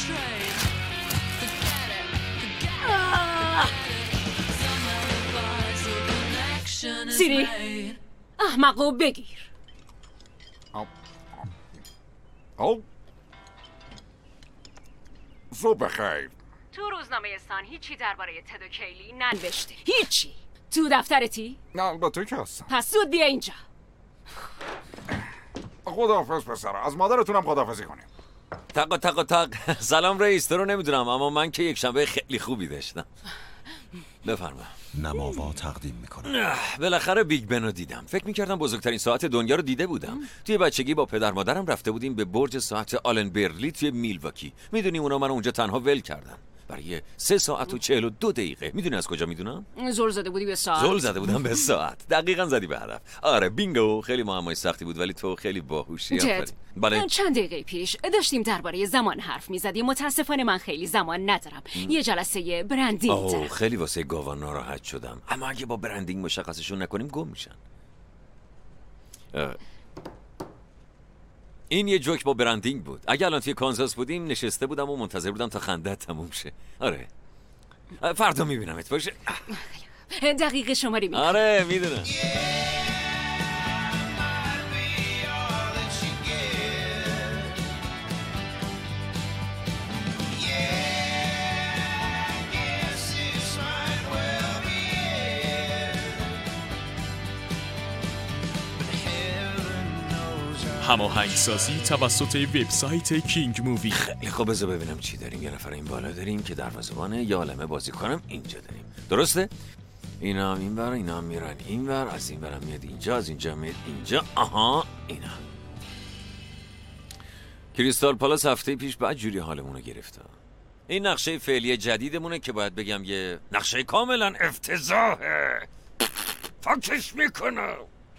سیری احمقو بگیر. صبح بخیر. تو روزنامه استان هیچی درباره تد و کیلی ننوشته. هیچی. تو دفترتی؟ نه با تو که هستم. پس زود بیا اینجا. خداحافظ پسر. از مادرتونم خداحافظی کنیم. تق سلام رئیس. تو رو نمیدونم اما من که یک شنبه خیلی خوبی داشتم. بفرما. نماوا تقدیم میکنم. بالاخره بیگ بنو دیدم. فکر میکردم بزرگترین ساعت دنیا رو دیده بودم. توی بچگی با پدر مادرم رفته بودیم به برج ساعت آلن برلی توی میلواکی. میدونی اونا من اونجا تنها ول کردن برای 3 ساعت و 42 دقیقه. میدونی از کجا میدونم؟ زل زده بودی به ساعت. زل زده بودم به ساعت. دقیقاً زدی به هدف. آره بینگو. خیلی معمای سختی بود ولی تو خیلی باهوشی. بله. چند دقیقه پیش داشتیم درباره زمان حرف میزدیم. متاسفانه من خیلی زمان ندارم. یه جلسه برندینگ دارم. خیلی واسه گاوا ناراحت شدم. اما اگه با برندینگ مشخصشون نکنیم گم میشن. این یه جوک با برندینگ بود. اگه الان توی کانزاس بودیم نشسته بودم و منتظر بودم تا خنده تموم شه. آره فردا میبینمت باشه. دقیقه شماری میدونم. آره میدونم. هماهنگسازی توسط وبسایت کینگ مووی. خیلی خوب بذار ببینم چی داریم. یه نفر این بالا داریم که دروازه‌بانه. یه عالمه بازیکنم اینجا داریم. درسته؟ اینا هم اینور، اینا هم میرن اینور، از اینورم میاد اینجا، از اینجا میاد اینجا. آها اینا. کریستال پالاس هفته پیش بعد جوری حالمون رو گرفت. این نقشه فعلی جدیدمونه که باید بگم یه نقشه کاملا افتضاحه. پاکش میکنم.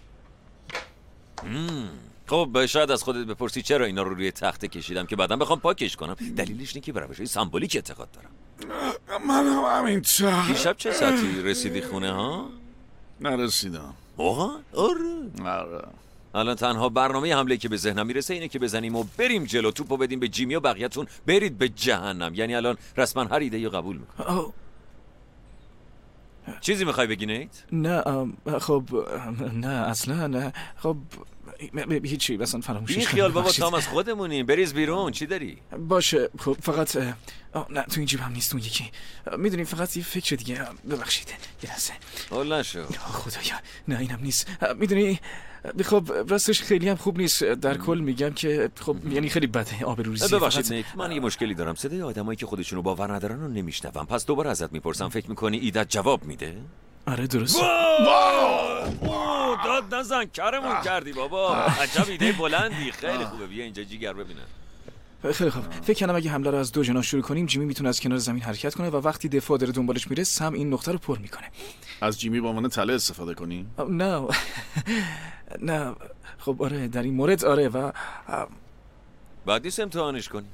خب شاید از خودت بپرسی چرا اینا رو روی تخته کشیدم که بعدم بخوام پاکش کنم. دلیلش اینه که به روش‌های سمبولیک اعتقاد دارم. من هم همینطور. دیشب چه ساعتی رسیدی خونه ها؟ نرسیدم. واقعا؟ آره. الان تنها برنامه حمله که به ذهنم میرسه اینه که بزنیم و بریم جلو، توپو بدیم به جیمی و بقیه‌تون برید به جهنم. یعنی الان رسما هر ایده رو قبول میکنم. چیزی میخوای بگی نیت؟ نه خب نه اصلا نه. خب هیچی مثلا فراموشش بی خیال بابا تام از خودمونیم. بریز بیرون. چی داری؟ باشه خب فقط نه تو این جیبم نیست. اون یکی میدونی فقط یه فکر دیگه. ببخشید یه لحظه. اول نشو خدایا. نه اینم نیست. میدونی خب راستش خیلی هم خوب نیست. در کل میگم که خب یعنی خیلی بده آبروریزی. ببخشید نیک من یه مشکلی دارم. صدای آدمایی که خودشونو باور ندارن رو نمیشنوم. پس دوباره ازت میپرسم فکر میکنی ایدت جواب میده؟ آره درست. داد نزن کرمون کردی بابا. عجب ایده بلندی. خیلی خوبه. بیا اینجا جیگر ببینم. خیلی خوب. فکر کنم اگه حمله رو از 2 جناح شروع کنیم جیمی میتونه از کنار زمین حرکت کنه و وقتی دفاع داره دنبالش میره سم این نقطه رو پر میکنه. از جیمی با عنوان تله استفاده کنیم؟ نه نه خب آره در این مورد آره و بعد نیست امتحانش کنیم.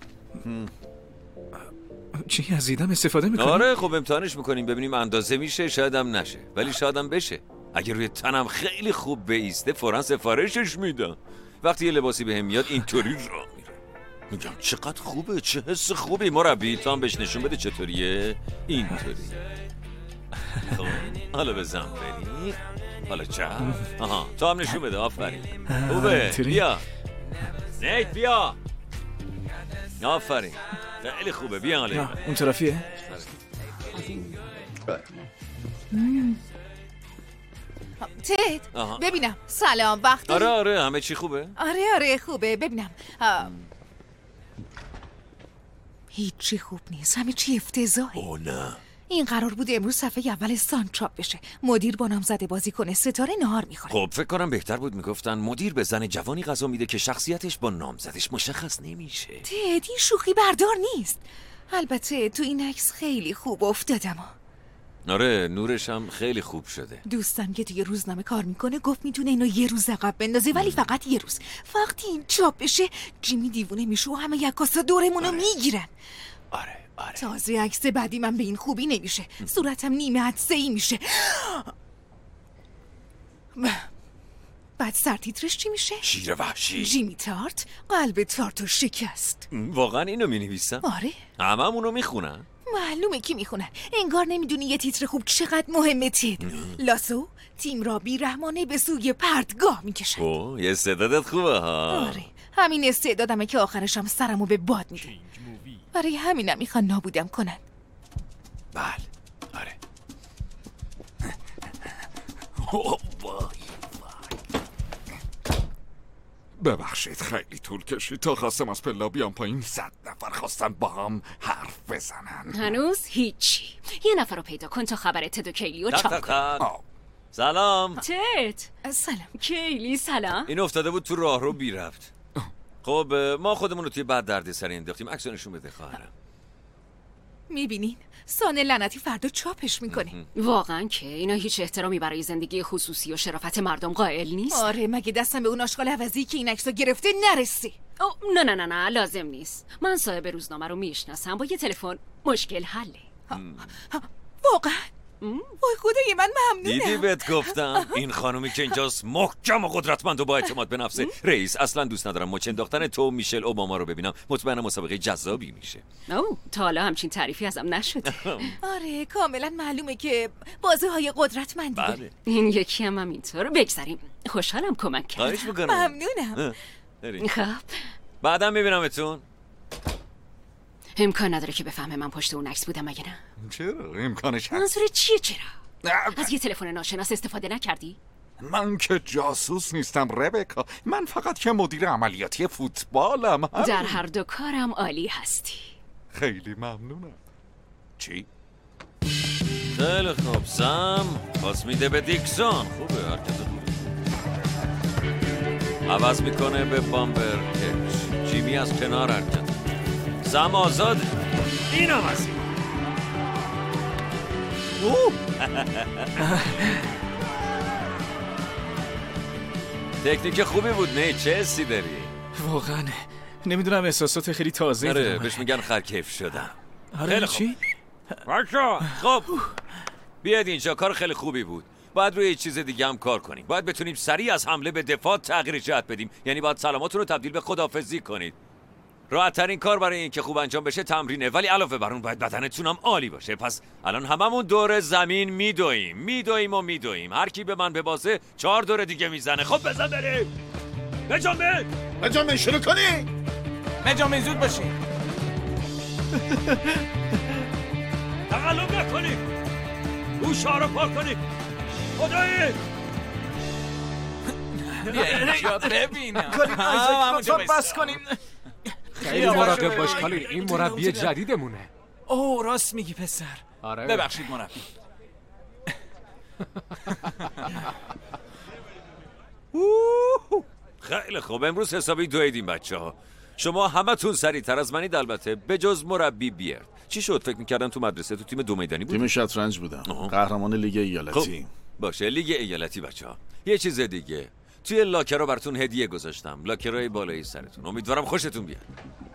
چی از ایدم استفاده میکنیم؟ آره خب امتحانش میکنیم ببینیم اندازه میشه. شاید هم نشه ولی شاید هم بشه. اگه روی تنم خیلی خوب بیسته فوراً سفارشش میدم. وقتی یه لباسی بهم میاد اینطوری راه میره. میگم چقدر خوبه. چه حس خوبی مربی. تو هم بهش نشون بده چطوریه. اینطوری. خب حالا بزن بری. حالا چه؟ آها تو هم نشون بده. آفرین خوبه. بیا نیت بیا. آفرین خیلی خوبه. بیا حالا اون طرفیه. تد ببینم. سلام وقت داری؟ آره همه چی خوبه؟ آره خوبه. ببینم هیچی خوب نیست. همه چی افتضاحه. اوه نه. این قرار بود امروز صفحه اول سان چاپ بشه. مدیر با نامزد بازیکن ستاره نهار میخوره. خب فکر کنم بهتر بود میگفتن مدیر به زن جوانی غذا میده که شخصیتش با نامزدش مشخص نمیشه. تد این شوخی بردار نیست. البته تو این عکس خیلی خوب افتادم. آره نورش هم خیلی خوب شده. دوستم که توی روزنامه کار میکنه گفت میتونه اینو یه روز عقب بندازه ولی فقط یه روز. وقتی این چاپ بشه جیمی دیوونه میشه و همه یکاسا دورمونو میگیرن. آره تازه عکس بعدی من به این خوبی نمیشه. صورتم نیمه عدسه‌ای میشه. بعد سرتیترش چی میشه؟ شیر وحشی. جیمی تارت قلب تارتو شکست. واقعا اینو مینویسم؟ آره هممونو میخونن. معلومه کی میخونن. انگار نمیدونی یه تیتر خوب چقدر مهمه. تید لاسو تیم را بیرحمانه به سوی پرتگاه میکشن. اوه یه استعدادت خوبه ها. آره همین استعدادمه که آخرشم سرمو به باد میده. برای همینم میخوان نابودم کنن. بله آره. ببخشید خیلی طول کشید تا خواستم از پلا بیام پایین 100 نفر خواستن با هم حرف بزنن. هنوز هیچی. یه نفر رو پیدا کن تا خبر تد و کیلی رو چاپ کن. سلام. تد سلام. کیلی سلام. این افتاده بود تو راه رو بی ربط. خب ما خودمون رو توی بد دردسر انداختیم. عکس نشون بده خواهرم. میبینین سانه لعنتی فردا چاپش میکنه. واقعا که اینا هیچ احترامی برای زندگی خصوصی و شرافت مردم قائل نیست. آره مگه دستم به اون آشغال عوضی که این عکسو گرفته نرسی؟ نه لازم نیست. من صاحب روزنامه رو میشناسم. با یه تلفن مشکل حله. واقعا؟ وای خدای من ممنونم. دیدی بهت گفتم این خانومی که اینجاست محکم و قدرتمند و با اعتماد به نفسه. رئیس اصلا دوست ندارم مچ انداختن تو میشل اوباما رو ببینم. مطمئنم مسابقه جذابی میشه. تا حالا همچین تعریفی ازم نشده. آره کاملا معلومه که بازی های قدرتمندی. بله. این یکی هم اینطور. بگذاریم. خوشحالم کمک کردم. خواهش میکنم. ممنونم. خب بعدا میبینمتون. امکان نداره که بفهمه من پشت اون عکس بودم مگه نه؟ چرا امکانش هست؟ منظور چیه چرا؟ از یه تلفن ناشناس استفاده نکردی؟ من که جاسوس نیستم ربکا. من فقط که مدیر عملیاتی فوتبالم. در هر دو کارم عالی هستی. خیلی ممنونم. چی؟ خیلی خوب سم پاس میده به دیکسون. خوبه حرکت خوبه. عوض میکنه به بامبر کچ. جیمی از کنار حرکت. سم آزاده. این هم از این. تکنیک خوبی بود. نه چه حسی داری؟ واقعا نمیدونم احساسات خیلی تازه. آره بهش میگن خرکیف شدم. آره چی؟ خب بیاید اینجا. کار خیلی خوبی بود. باید روی چیز دیگه هم کار کنیم. باید بتونیم سریع از حمله به دفاع تغییر جهت بدیم. یعنی باید سلاماتون رو تبدیل به خداحافظی کنید. راحت ترین کار برای این که خوب انجام بشه تمرینه، ولی علاوه بر اون باید بدنتون هم عالی باشه. پس الان هممون دور زمین میدویم. هر کی به من ببازه 4 دور دیگه میزنه. خب بزن بریم. بجنبه شروع کنی. مجامع زود باشین. تقلب نکنید. گوشا رو پاک کنید. خدایی اینجا ببینم. لطفاً بس کنین. خیلی مراقب باش کالین. این مربی جدیدمونه. اوه راست میگی پسر. آره. ببخشید مربی. خیلی خوب امروز حسابی دویدیم بچه‌ها. شما همتون سریع‌تر از منید البته به جز مربی بیرد. چی شد؟ فکر می‌کردم تو مدرسه تو تیم 2 میدانی بود. تیم شطرنج بودم. قهرمان لیگ ایالتی. خب باشه لیگ ایالتی بچه‌ها. یه چیز دیگه. توی لاکرها براتون هدیه گذاشتم. لاکرهای بالای سرتون. امیدوارم خوشتون بیاد.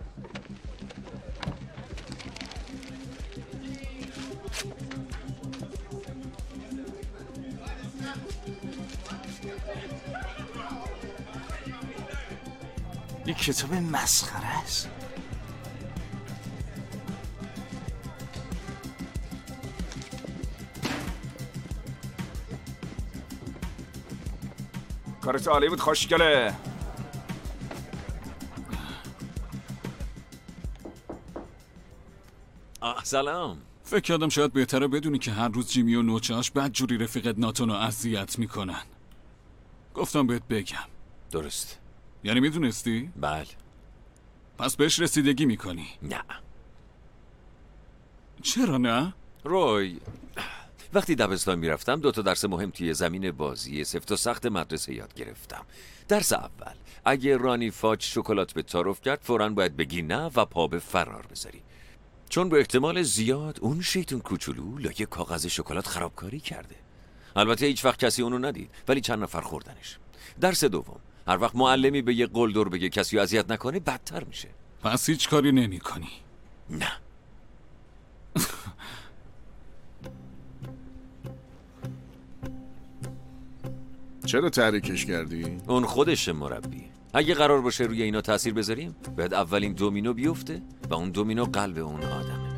این کتاب مسخره است. کارت عالی بود خوشگله. سلام. فکر کردم شاید بهتره بدونی که هر روز جیمی و نوچه‌اش بدجوری رفیقت ناتون رو اذیت میکنن. گفتم بهت بگم. درست. یعنی میدونستی؟ بله. پس بهش رسیدگی میکنی؟ نه. چرا نه؟ روی وقتی دبستان میرفتم 2 درس مهم توی زمین بازی سفت و سخت مدرسه یاد گرفتم. درس اول اگه رانی فاج شکلات به تعارف کرد فوراً باید بگی نه و پا به فرار بذاری، چون به احتمال زیاد اون شیطون کوچولو لایه کاغذ شکلات خرابکاری کرده. البته هیچ وقت کسی اونو ندید ولی چند نفر خوردنش. درس دوم هر وقت معلمی به یه قلدر بگه کسی اذیت نکنه بدتر میشه. پس هیچ کاری نمی کنی؟ نه. چرا تحریکش کردی؟ اون خودشه مربی. اگه قرار باشه روی اینا تاثیر بذاریم باید اولین دومینو بیفته و اون دومینو قلب اون آدمه.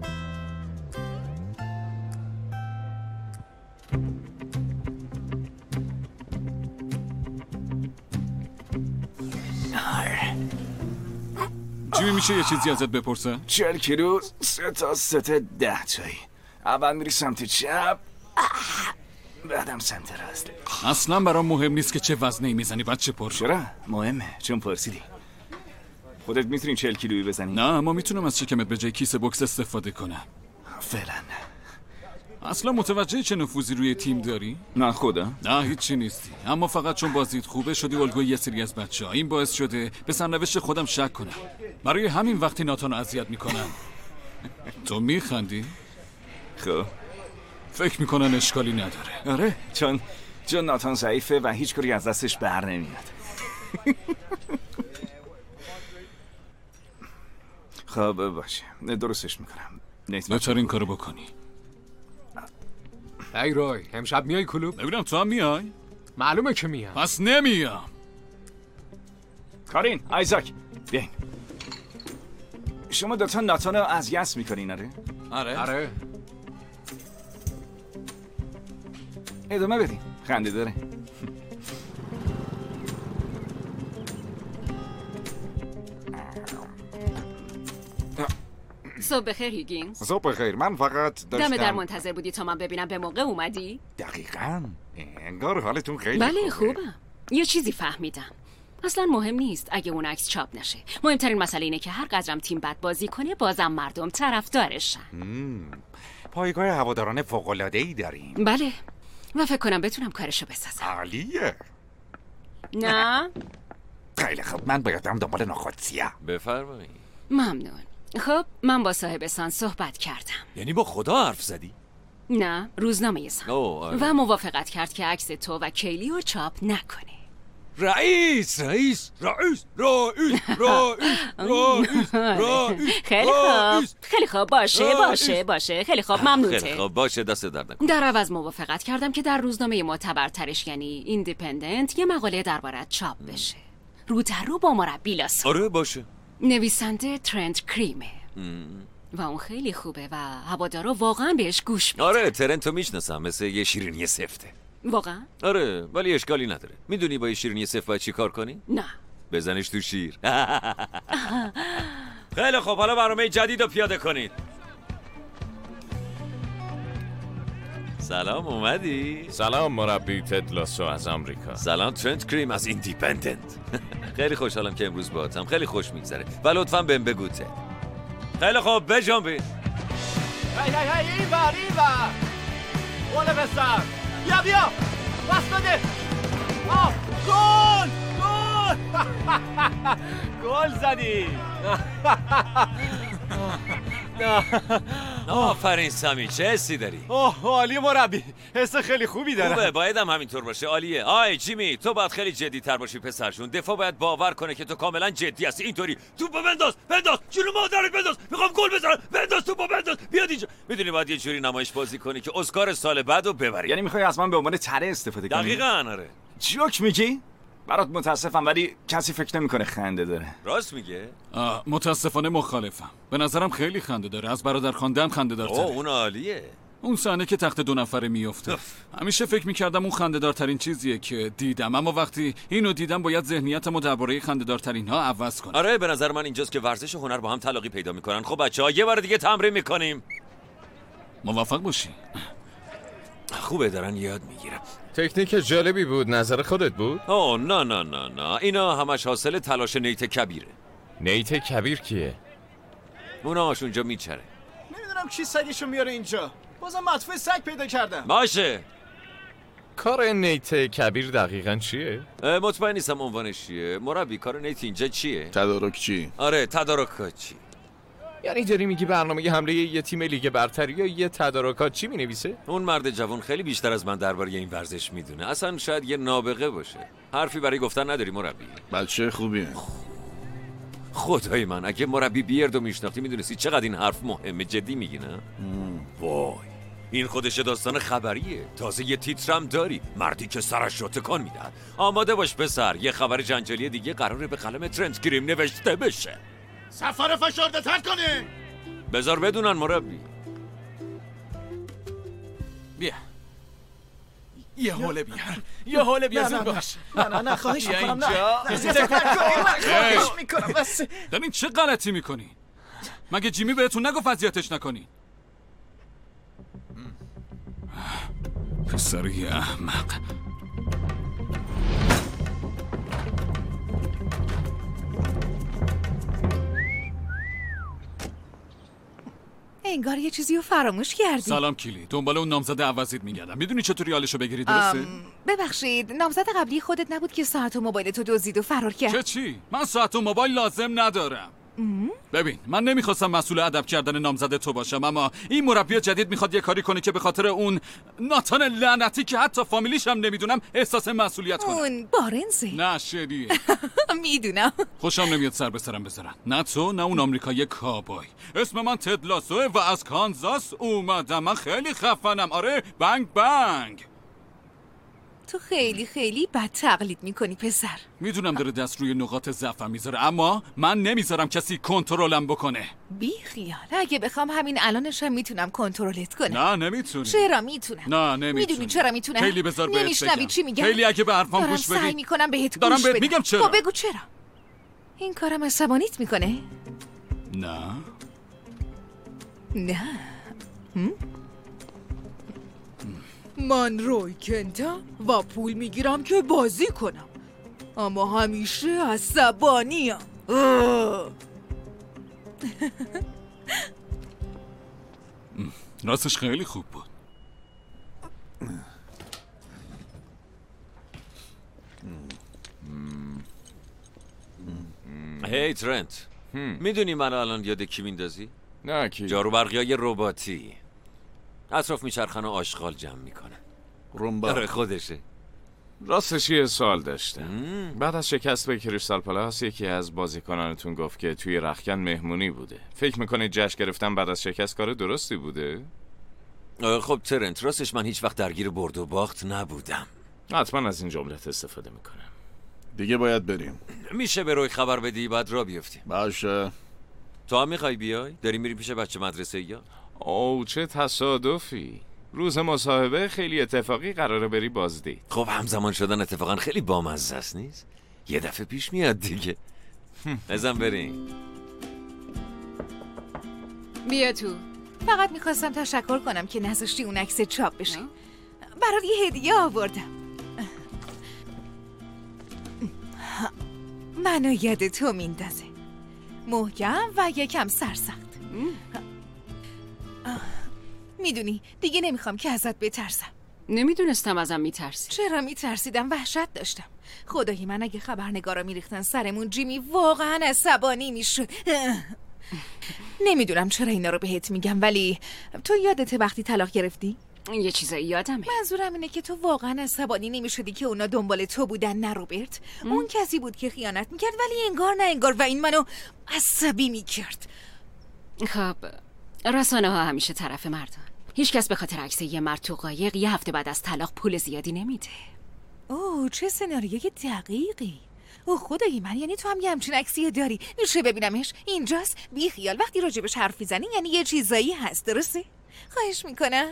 جیمی میشه یه چیزی ازت بپرسم؟ 40 کیلو 3 تا 10 تایی. اول میری سمت چپ، بعدم سمت راست. اصلا برام مهم نیست که چه وزنی میزنی بچه پر. چرا؟ مهمه چون پرسیدی. خودت میتونی 40 کیلویی بزنی؟ نه اما میتونم از شکمت به جای کیسه بوکس استفاده کنم. فعلا اصلا متوجه چه نفوذی روی تیم داری؟ نه خدا؟ نه هیچی نیستی، اما فقط چون بازیت خوبه شدی الگوی یه سری از بچه‌ها. این باعث شده به سرنوشت خودم شک کنم. برای همین وقتی ناتانو اذیت میکنن تو میخندی؟ خب فکر میکنن اشکالی نداره. آره چون ناتان ضعیفه و هیچ کاری از دستش بر نمیاد. خب باشه درستش میکنم. بهتر این کارو بکنی. ای روی امشب میای کلوب؟ ببینم تو هم میای؟ معلومه که میام. پس نمیام. کارین، آیزاک بیاین. شما دوتا ناتانو اذیت میکنین آره؟ آره ادامه بدین، خنده داره. صبح بخیر هیگینز. صبح بخیر. من فقط داشتم دم در منتظر بودی تا من ببینم به موقع اومدی؟ دقیقاً. انگار حالتون خیلی بله خوبم. یه چیزی فهمیدم. اصلا مهم نیست اگه اون عکس چاپ نشه. مهمترین مسئله اینه که هر قدرم تیم بد بازی کنه بازم مردم طرفدارشن. پایگاه هواداران فوق‌العاده‌ای داریم. بله و فکر کنم بتونم کارشو بسازم. عالیه. نه؟ خیلی خوب من باید هم دنبال نخود سیاه. بفرمایید. ممنون. خب من با صاحب سان صحبت کردم. یعنی با خدا حرف زدی؟ نه روزنامه سان. آره. و موافقت کرد که عکس تو و کیلی رو چاپ نکنه. رئیس خیلی خوب باشه خیلی خوب ممنونته. خیلی خوب باشه دست درد نکن. در عوض موافقت کردم که در روزنامه معتبرترش یعنی ایندیپندنت یه مقاله دربارت چاپ بشه. رو در رو با مربی لاسا. آره باشه. نویسنده ترنت کریمه و اون خیلی خوبه و هوادارا واقعا بهش گوش میدن. آره ترنتو میشناسم، مثل یه شیرینی سفته. واقعا؟ آره ولی اشکالی نداره. میدونی با یه شیرینی سفت باید چی کار کنی؟ نه. بزنش تو شیر. خیلی خب حالا برنامه جدید رو پیاده کنید. سلام اومدی؟ سلام مربی تد لاسو از آمریکا. سلام ترنت کریم از ایندیپندنت. خیلی خوشحالم که امروز باهاتم. خیلی خوش میگذره و لطفاً بهم بگو تد. خیلی خوب بجنبید. هی این بر گل بسر. بیا بس بده. گل گل زدی. آفرین سامی، چه حسی داری؟ عالی مربی، حس خیلی خوبی دارم. خوبه، بایدم همینطور باشه. عالیه. آی جیمی تو باید خیلی جدی تر باشی پسرشون. دفاع باید باور کنه که تو کاملا جدی هستی. اینطوری توپو بنداز جلو مادرت بنداز، میخوام گل بزنم، بنداز توپو بنداز، بیاد اینجا. میدونی باید یه جوری نمایش بازی کنی که اسکار سال بعدو ببری. یعنی میخوای از من به عنوان تره استفاده کنی؟ دقیقاً آره. جوک میگی؟ برات متاسفم ولی کسی فکر نمیکنه خنده داره. راست میگه؟ متاسفانه مخالفم. به نظرم خیلی خنده داره. از برادر خواندن خنده دارتره. اون عالیه. اون صحنه که تخت 2 نفره میفته. همیشه فکر میکردم اون خنده دارترین چیزیه که دیدم، اما وقتی اینو دیدم باید ذهنیتمو درباره خنده دارترین ها عوض کنم. آره به نظر من اینجاست که ورزش و هنر با هم تلاقی پیدا میکنن. خب بچه‌ها یه بار دیگه تمرین میکنیم. موافق باشی؟ خوبه دارن یاد میگیرم. تکنیک جالبی بود. نظر خودت بود؟ نه اینا همش حاصل تلاش نیت کبیره. نیت کبیر کیه؟ اوناش اونجا میچره. نمیدونم کی سگشو میاره اینجا. بازم مطفوع سگ پیدا کردم. باشه. کار نیت کبیر دقیقاً چیه؟ مطمئن نیستم عنوانش چیه. مربی کار نیت اینجا چیه؟ تدارکچی. آره تدارکچی. یعنی داری میگی برنامه حمله یه تیم لیگ برتری یا یه تدارکات چی مینویسه؟ اون مرد جوان خیلی بیشتر از من درباره این ورزش میدونه. اصلا شاید یه نابغه باشه. حرفی برای گفتن نداری مربی؟ بچه خوبیه. خدای من اگه مربی بیردو میشناختی میدونستی چقدر این حرف مهمه. جدی میگی نه؟ وای این خودش داستان خبریه. تازه یه تیترم داری، مردی که سرش رو تکان میدن. آماده باش پسر، یه خبر جنجالی دیگه قراره به قلم ترنت گریم نوشته بشه. سفر فشرده تر کنه. بذار بدونن مربی. بیا یه حوله بیار، یه حوله بیار. زود باش. نه خواهش میکنم. خواهش میکنم. بس دارین چه غلطی میکنی؟ مگه جیمی بهتون نگفت اذیتش نکنی؟ پسری احمق. انگار یه چیزی رو فراموش کردی. سلام کیلی، دنبال اون نامزد عوضیت میگردم. میدونی چطوری حالشو بگیری؟ درسته؟ ببخشید، نامزد قبلی خودت نبود که ساعت و موبایلتو دزدید و فرار کرد؟ چی؟ من ساعت و موبایل لازم ندارم. ببین، من نمیخواستم مسئول ادب کردن نامزد تو باشم، اما این مربی جدید میخواد یه کاری کنه که به خاطر اون ناتان لعنتی که حتی فامیلیش هم نمیدونم احساس مسئولیت کنه. اون بارنزه. نه شدیه. میدونم. خوشم نمیاد سر به سرم بذارن. نه تو نه اون آمریکایی کابوی. اسم من تد لاسوه و از کانزاس اومدم. من خیلی خفنم. آره، بنگ بنگ. تو خیلی بد تقلید میکنی پسر. میدونم داره دست روی نقاط ضعفم میذاره، اما من نمیذارم کسی کنترلم بکنه. بی خیال، اگه بخوام همین الانشم میتونم کنترلت کنم. نه نمیتونی. چرا میتونم؟ نه نمیتونی. میدونی چرا میتونم؟ خیلی بذار بهت نمیشنوی چی میگم؟ خیلی اگه به حرفام گوش بدی. دارم سعی میکنم بهت دارم گوش بهت بدم. میگم چرا. خب بگو چرا. این کارم عصبانیت میکنه؟ نه. من روی کنتم و پول میگیرم که بازی کنم، اما همیشه عصبانیم. راستش خیلی خوب بود. هی ترنت، میدونی من الان یاد کی میندازی؟ نه کی؟ جارو برقیای رباتی اطراف میچرخن و آشغال جمع میکنن. رومبا. آره خودشه. راستش یه سوال داشتم. بعد از شکست به کریستال پالاس یکی از بازیکنانتون گفت که توی رختکن مهمونی بوده. فکر میکنید جشن گرفتن بعد از شکست کار درستی بوده؟ خب ترنت، راستش من هیچ وقت درگیر برد و باخت نبودم. حتما از این جملت استفاده میکنم. دیگه باید بریم. میشه به روی خبر بدی بعد را بیفتیم؟ باشه. تو هم میخوای بیای؟ داری میری پیش بچه مدرسه یا؟ اوه چه تصادفی. روز مصاحبه خیلی اتفاقی قراره بری بازدید. خب همزمان شدن اتفاقا خیلی بامزه است نیست؟ یه دفعه پیش میاد دیگه. ازم بریم. بیا تو. فقط میخواستم تشکر کنم که نذاشتی اون عکس چاپ بشه. برات یه هدیه آوردم. منو یاد تو میندازه. محکم و یکم سرسخت. میدونی دیگه نمیخوام که ازت بترسم. نمیدونستم ازم میترسی. چرا میترسیدم؟ وحشت داشتم. خدای من اگه خبرنگارا میریختن سرمون جیمی واقعا عصبانی میشد. نمیدونم چرا اینا رو بهت میگم، ولی تو یادت وقتی طلاق گرفتی؟ یه چیزایی یادمه. منظورم اینه که تو واقعا عصبانی نمیشدی که اونا دنبال تو بودن، نه روبرت. اون کسی بود که خیانت میکرد، ولی انگار نه انگار، و این منو عصبی میکرد. خب رسانه ها همیشه طرف مردن. هیچ کس به خاطر عکس یه مرد تو قایق یه هفته بعد از طلاق پول زیادی نمیده. اوه چه سناریوی دقیقی. اوه خدای من، یعنی تو هم یه همچین عکسی داری؟ میشه ببینمش؟ اینجاست؟ بی خیال، وقتی راجبش حرف میزنی یعنی یه چیزایی هست، درسته؟ خواهش میکنم.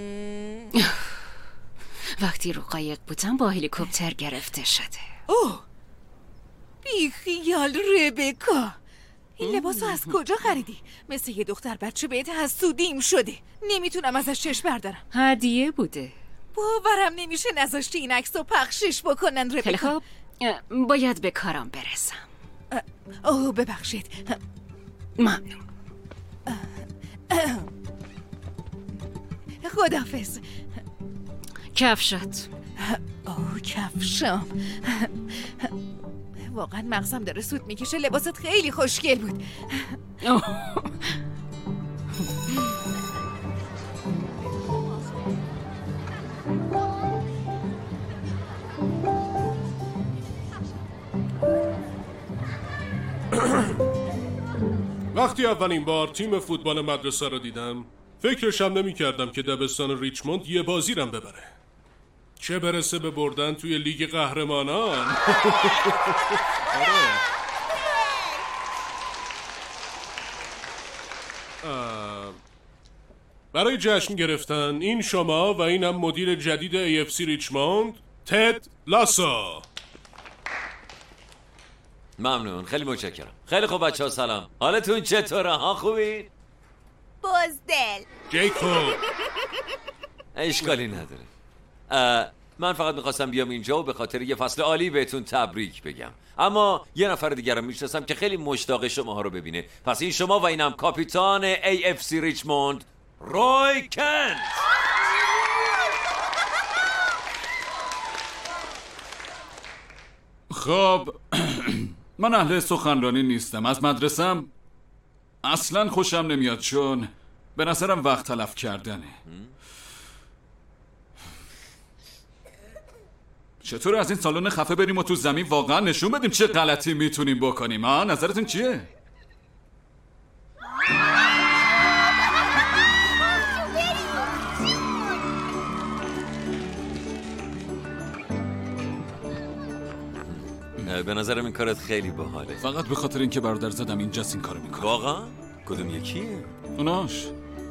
وقتی رو قایق بودم با هلیکوپتر گرفته شده. اوه بی خیال ربکا، این لباسو از کجا خریدی؟ مثل یه دختر بچه بهت حسودیم شده. نمیتونم ازش چشم بردارم. هدیه بوده. باورم نمیشه نذاشتی این عکسو پخشش بکنن ربکا. خیلی خوب، باید به کارم برسم. اوه ببخشید. ممنون. خداحافظ. کفشات. اوه کفشام. واقعا مغزم داره سوت میکشه. لباست خیلی خوشگل بود. وقتی اولین بار تیم فوتبال مدرسه رو دیدم فکرشم نمی کردم که دبستان ریچموند یه بازی رم ببره، چه برسه به بردن توی لیگ قهرمانان. برای جشن گرفتن این شما و اینم مدیر جدید AFC ریچموند، تد لاسو. ممنون، خیلی متشکرم. خیلی خوب بچه‌ها، سلام. حالتون چطوره ها؟ خوبی؟ بزدل جیکوب. اشکالی نداره. من فقط میخواستم بیام اینجا و به خاطر یه فصل عالی بهتون تبریک بگم. اما یه نفر دیگر رو میشناسم که خیلی مشتاق شماها رو ببینه. پس این شما و اینم کاپیتان AFC ریچموند، روی کنت. خب من اهل سخنرانی نیستم. از مدرسم اصلا خوشم نمیاد چون به نظرم وقت تلف کردنه. چطور از این سالن خفه بریم و تو زمین واقعا نشون بدیم چه غلطی میتونیم بکنیم؟ نظرتون چیه؟ به نظرم این کارت خیلی باحاله. فقط به خاطر اینکه برادر زدم اینجاست این کارو میکنه. واقعا؟ کدوم یکیه؟ اوناش.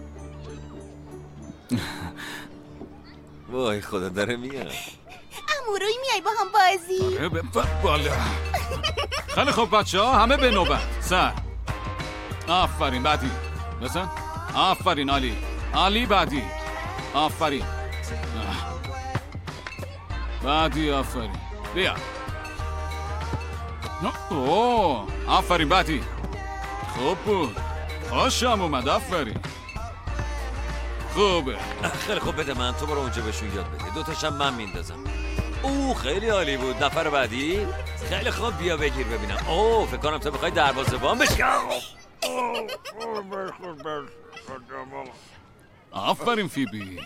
وای خدا داره میاد. اموروی میای با هم بازی؟ آره بالا. خیلی خوب بچه‌ها، همه به نوبت. سر. آفرین. بعدی. بزن. آفرین علی. علی بعدی. آفرین. بعدی. آفرین. بیا. اوه آفرین. بعدی. خوب بود. خوشم اومد. آفرین. خوبه. خیلی خوب، بده من، تو برو اونجا بهشون یاد بده. دوتاشم من میندازم. خیلی عالی بود. نفر بعدی. خیلی خوب، بیا بگیر ببینم. فکر کنم تو بخوای دروازه‌بان بشی. آفرین فیبی.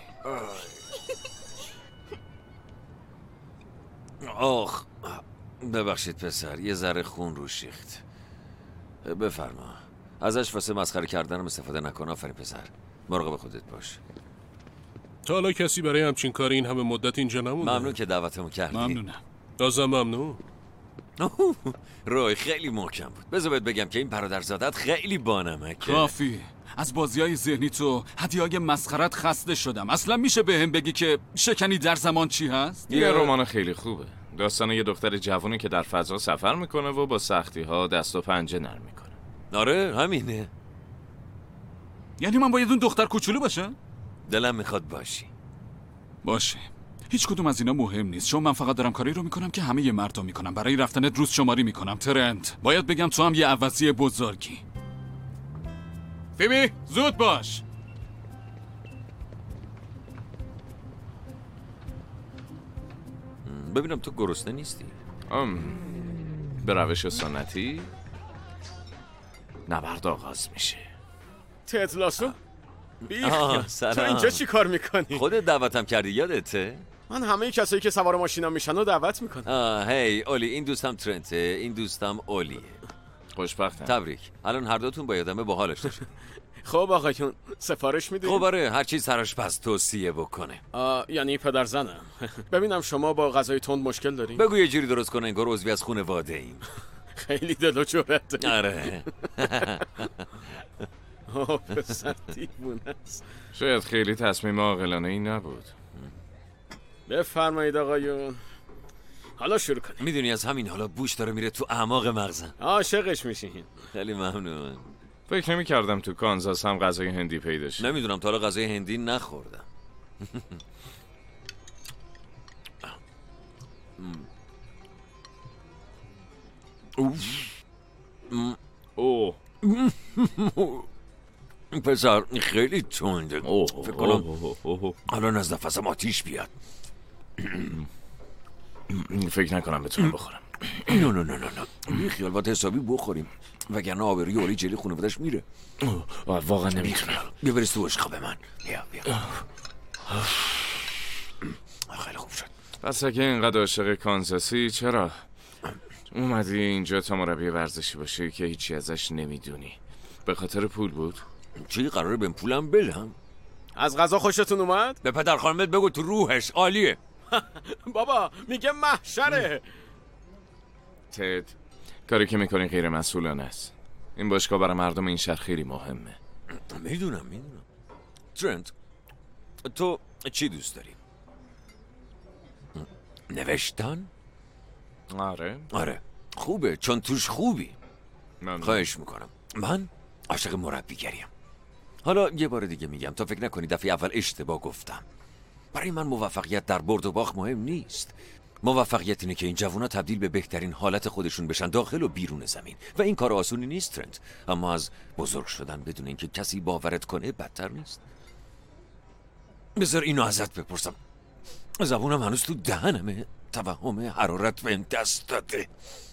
ببخشید پسر، یه ذره خون رو شیخت. بفرما. ازش واسه مسخره کردنم استفاده نکن. آفرین پسر، مراقب خودت باش. تا حالا کسی برای همچین کاری این همه مدت اینجا نمونده. ممنون که دعوتمو کردی. ممنونم. بازم ممنون. روی خیلی محکم بود. بذار بهت بگم که این برادرزادت خیلی بانمکه. کافی. از بازی‌های ذهنی تو هدیه‌های مسخرت خسته شدم. اصلا میشه بهم بگی که شکنی در زمان چی هست؟ یه رمان خیلی خوبه. داستان یه دختر جوونی که در فضا سفر میکنه و با سختی‌ها دست و پنجه نرم میکنه. آره همینه. یعنی من باید اون دختر کوچولو باشم؟ دلم میخواد باشی. باشه. هیچ کدوم از اینا مهم نیست، چون من فقط دارم کاری رو میکنم که همه ی مردم میکنم. برای رفتنت روز شماری میکنم. ترنت، باید بگم تو هم یه عوضی بزرگی. فیبی زود باش. ببینم تو گرسنه نیستی؟ به روش سنتی نبرد آغاز میشه. تد لاسو؟ سلام. تو اینجا چی کار میکنی؟ خودت دعوتم کردی، یادته؟ من همه کسایی که سوار ماشینا میشن رو دعوت میکنم. هی اولی، این دوستم ترنته، این دوستم اولیه. خوشبختم. تبریک. الان هر دوتون با یادمه باحالش داشت. خب آقایون سفارش میدید؟ خب آره، هر چی سرش پس توصیه بکنه. یعنی پدر زنم. ببینم شما با غذای تند مشکل دارین؟ بگو یه جوری درست کنه انگار عضوی از خانواده ایم. خیلی دل و جرأت داری. آره. پسر دیوونه است. شاید خیلی تصمیم عاقلانه ای نبود. بفرمایید آقایون، حالا شروع کنیم. میدونی از همین حالا بوش داره میره تو اعماق مغزم. عاشقش میشین. خیلی ممنون. فکر نمی کردم تو کانزاس هم غذای هندی پیدا شه. نمیدونم، تا حالا غذای هندی نخوردم. پسر خیلی تنده. فکر کنم الان از نفسم آتیش بیاد. فکر نکنم بتونم بخورم. نه بی خیال، باید حسابی بخوریم وگرنه آبروی اولی جلی خانواده‌اش میره. واقعا نمیتونم. بیا بریز تو عشق من. بیا. خیلی خوب شد. پس اگه اینقدر عاشق کانزاسی چرا اومدی اینجا تا مربی ورزشی باشی که هیچی ازش نمیدونی؟ به خاطر پول بود؟ چی قراره بهم پولم بدم؟ از غذا خوشتون اومد؟ به پدر خانمت بگو تو روحش عالیه. بابا میگه محشره. تد، کاری که میکنی غیر مسئولانه است. این باشگاه برای مردم این شهر خیلی مهمه. میدونم. ترنت، تو چی دوست داری؟ نوشتن؟ آره خوبه، چون توش خوبی. خواهش میکنم. من عاشق مربیگریم. حالا یه بار دیگه میگم تا فکر نکنی دفعه اول اشتباه گفتم. برای من موفقیت در برد و باخت مهم نیست. موفقیت اینه که این جوونا تبدیل به بهترین حالت خودشون بشن داخل و بیرون زمین، و این کار آسونی نیست ترنت، اما از بزرگ شدن بدون اینکه کسی باورت کنه بدتر نیست. بذار اینو ازت بپرسم، زبونم هنوز تو دهنمه، توهم حرارت بهم دست داده.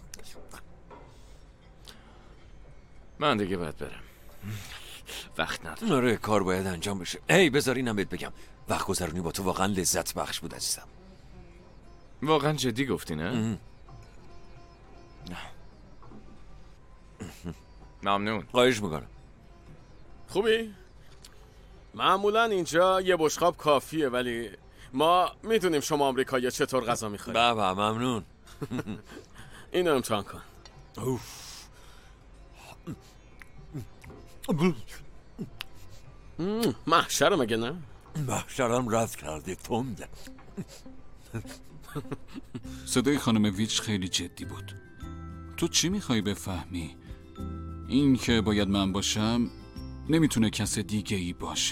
من دیگه باید برم، وقت ندارم. آره کار باید انجام بشه. هی بذار اینم بهت بگم، وقت گذرونی با تو واقعا لذت بخش بود عزیزم. واقعا جدی گفتی نه؟ ممنون. خواهش میکنم. خوبی؟ معمولا اینجا یه بشقاب کافیه، ولی ما میدونیم شما آمریکایی‌ها چطور غذا میخورید. بابا ممنون. اینو امتحان کن. محشر مگه نه؟ محشرم رد کرده تنده. صدای خانم ویچ خیلی جدی بود. تو چی میخوای بفهمی؟ این که باید من باشم نمیتونه کس دیگه ای باشه.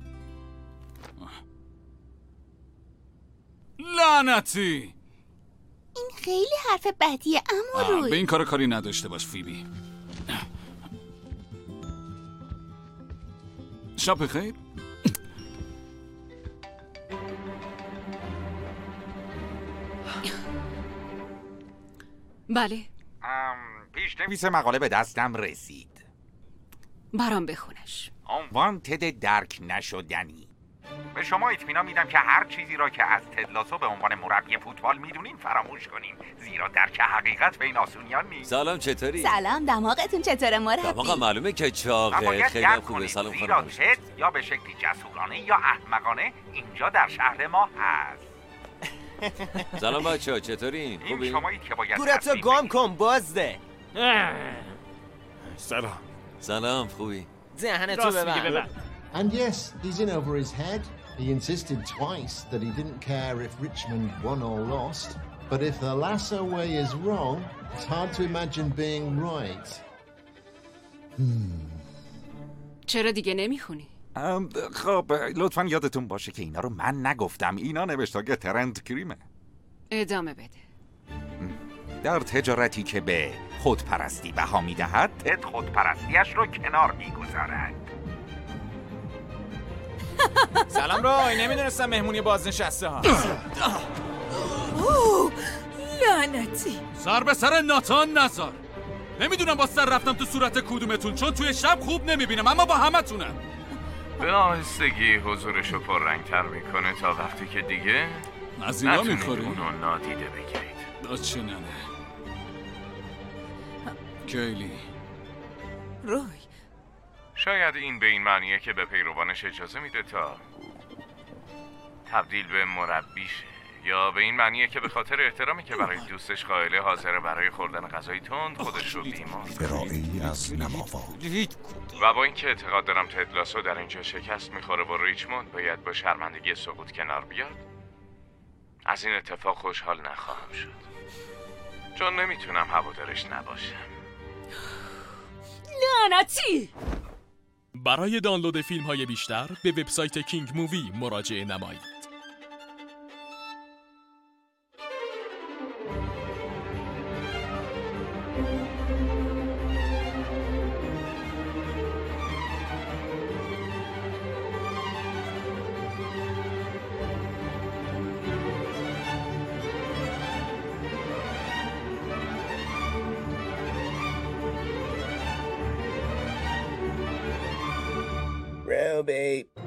لعنتی! این خیلی حرف بدیه اما روی به این کاری نداشته باش فیبی. شب بخیر. بله. پیش‌نویس مقاله به دستم رسید. برام بخونش. عنوان تد درک نشدنی. به شما اطمینان میدم که هر چیزی را که از تد لاسو به عنوان مربی فوتبال میدونین فراموش کنین، زیرا درک حقیقت به این آسونیان نیست. سلام چطوری؟ سلام، دماغتون چطوره مربی؟ دماغم معلومه که چاقه، خیلی خوبه. سلام زیرا خانم. تد یا به شکلی جسورانه یا احمقانه اینجا در شهر ما هست. سلام بچه‌ها چطورین؟ خوبی؟ این شمایید که باید گورتو گم کن بازده. سلام خوبی؟ دهنتو ببند. And yes, he's in over his head. He insisted twice that he didn't care if Richmond won or lost. But if the Lasso way is wrong, it's hard to imagine being right. چرا دیگه نمیخونی؟ خب لطفاً یادتون باشه که اینا رو من نگفتم. اینا نوشتاگ ترند کریمه. ادامه بده. در تجارتی که به خودپرستی بها میدهد، تد خودپرستیش رو کنار میگذارد. سلام روی، نمیدونستم مهمونی بازنشسته ها. لعنتی. سر به سر ناتان نزار. نمیدونم با سر رفتم تو صورت کدومتون، چون توی شب خوب نمیبینم، اما با همتونم. به آهستگی حضورشو پررنگتر میکنه تا وقتی که دیگه نزینا میخوری؟ اونو نادیده بگیرید. چه ننه کیلی. روی شاید این به این معنیه که به پیروانش اجازه میده تا تبدیل به مربی شه، یا به این معنیه که به خاطر احترامی که برای دوستش قائله حاضره برای خوردن غذای تند خودش رو بیمار ارائه‌ای از نماوا. و با اینکه اعتقاد دارم تد لاسو در اینجا شکست میخوره و ریچموند باید با شرمندگی سقوط کنار بیاد، از این اتفاق خوشحال نخواهم شد، چون نمیتونم هوادارش نباشم. لعنتی! برای دانلود فیلم‌های بیشتر به وبسایت کینگ مووی مراجعه نمایید. Roby.